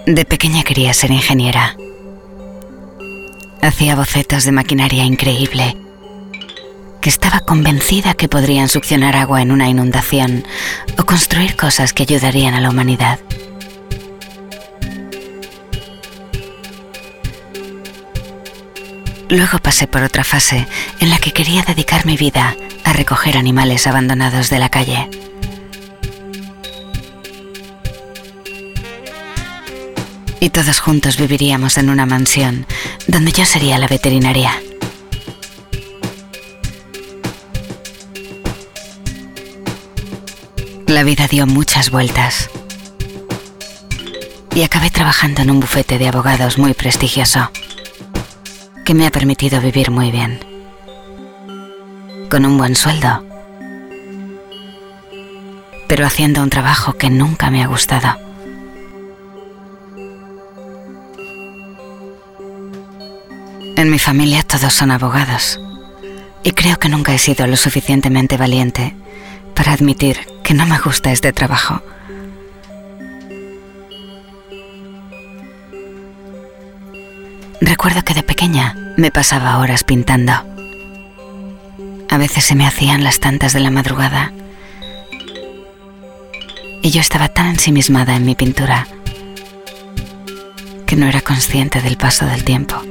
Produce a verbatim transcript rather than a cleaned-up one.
De pequeña quería ser ingeniera. Hacía bocetos de maquinaria increíble, que estaba convencida que podrían succionar agua en una inundación o construir cosas que ayudarían a la humanidad. Luego pasé por otra fase en la que quería dedicar mi vida a recoger animales abandonados de la calle. Y todos juntos viviríamos en una mansión donde yo sería la veterinaria. La vida dio muchas vueltas y acabé trabajando en un bufete de abogados muy prestigioso, que me ha permitido vivir muy bien, con un buen sueldo, pero haciendo un trabajo que nunca me ha gustado. En mi familia todos son abogados y creo que nunca he sido lo suficientemente valiente para admitir que no me gusta este trabajo. Recuerdo que de pequeña me pasaba horas pintando. A veces se me hacían las tantas de la madrugada y yo estaba tan ensimismada en mi pintura que no era consciente del paso del tiempo.